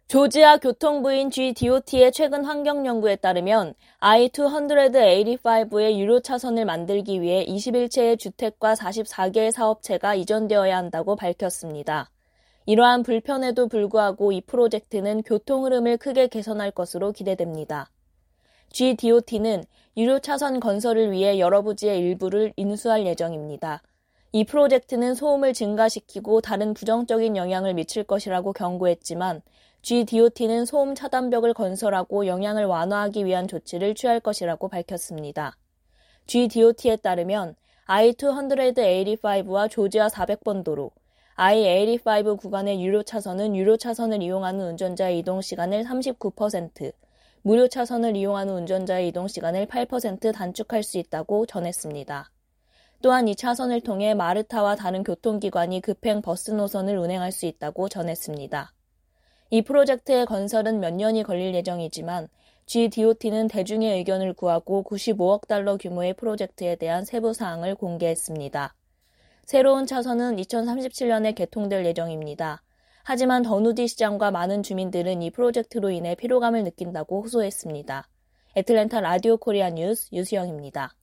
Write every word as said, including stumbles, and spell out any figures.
조지아 교통부인 지디오티의 최근 환경 연구에 따르면 아이 이백팔십오의 유료 차선을 만들기 위해 이십일 채의 주택과 사십사 개의 사업체가 이전되어야 한다고 밝혔습니다. 이러한 불편에도 불구하고 이 프로젝트는 교통 흐름을 크게 개선할 것으로 기대됩니다. 지디오티는 유료 차선 건설을 위해 여러 부지의 일부를 인수할 예정입니다. 이 프로젝트는 소음을 증가시키고 다른 부정적인 영향을 미칠 것이라고 경고했지만 지디오티는 소음 차단벽을 건설하고 영향을 완화하기 위한 조치를 취할 것이라고 밝혔습니다. 지디오티에 따르면 아이 이백팔십오와 조지아 사백 번 도로, 아이 팔십오 구간의 유료 차선은 유료 차선을 이용하는 운전자의 이동 시간을 삼십구 퍼센트, 무료 차선을 이용하는 운전자의 이동 시간을 팔 퍼센트 단축할 수 있다고 전했습니다. 또한 이 차선을 통해 마르타와 다른 교통기관이 급행 버스 노선을 운행할 수 있다고 전했습니다. 이 프로젝트의 건설은 몇 년이 걸릴 예정이지만 지디오티는 대중의 의견을 구하고 구십오억 달러 규모의 프로젝트에 대한 세부 사항을 공개했습니다. 새로운 차선은 이천삼십칠 년에 개통될 예정입니다. 하지만 더누디 시장과 많은 주민들은 이 프로젝트로 인해 피로감을 느낀다고 호소했습니다. 애틀랜타 라디오 코리아 뉴스 유수영입니다.